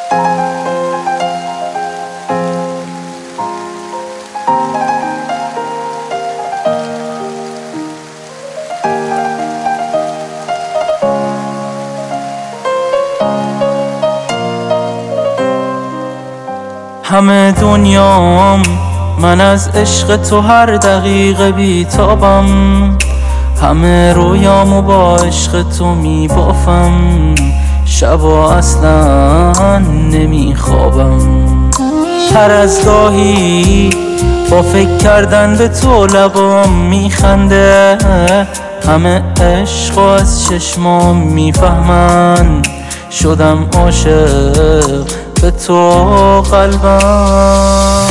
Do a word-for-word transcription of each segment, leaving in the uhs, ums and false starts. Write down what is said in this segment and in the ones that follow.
همه دنیام من از عشق تو هر دقیقه بیتابم، همه رویامو با عشق تو میبافم، شبا اصلا نمیخوابم. هر از گاهی با فکر کردن به تو لبام میخنده، همه عشق از چشمام میفهمن، شدم عاشق به تو قلبم.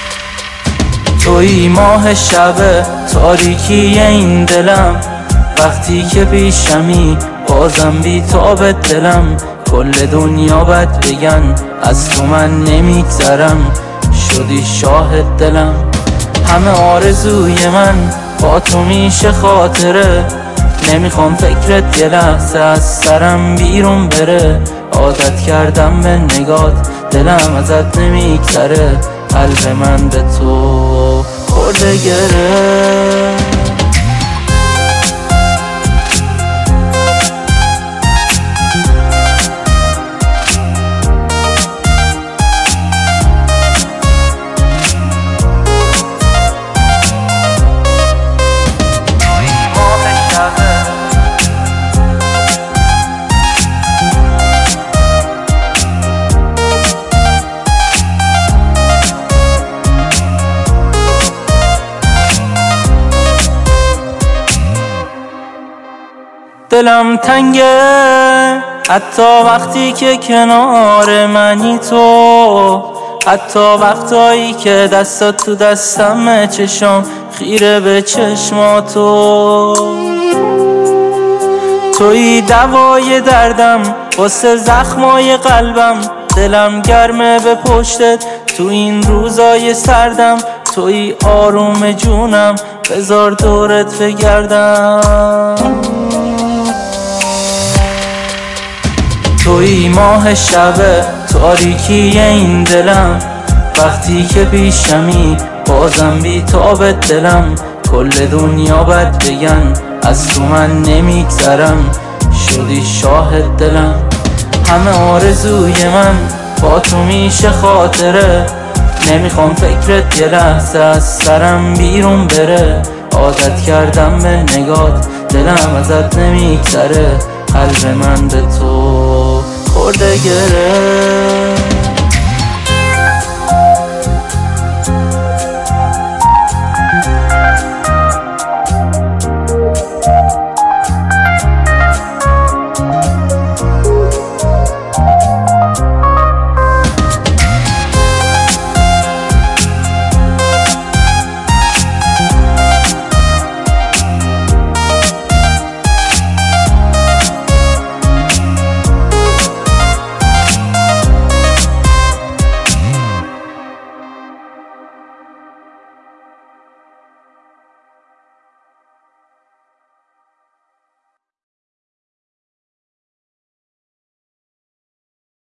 توی ماه شب تاریکی این دلم، وقتی که پیشمی بازم بیتاب دلم. کل دنیا بد بگن از تو من نمیگذرم، شدی شاهد دلم. همه آرزوی من با تو میشه خاطره، نمیخوام فکرت یه لحظه از سرم بیرون بره. عادت کردم به نگات، دلم ازت نمیگذره، قلب من به تو خورده گره. دلم تنگه حتی وقتی که کنار منی تو، حتی وقتایی که دستات تو دستم، چشم خیره به چشماتو. توی دوای دردم واسه زخمای قلبم، دلم گرمه به پشتت تو این روزای سردم. توی آروم جونم بذار دورت بگردم. توی ماه شب تاریکی این دلم، وقتی که پیشمی بازم بیتاب دلم. کل دنیا بد بگن از تو من نمیگذرم، شدی شاهد دلم. همه آرزوی من با تو میشه خاطره، نمیخوام فکرت یه لحظه از سرم بیرون بره. عادت کردم به نگات، دلم ازت نمیگذره، قلب من به تو خورده گره.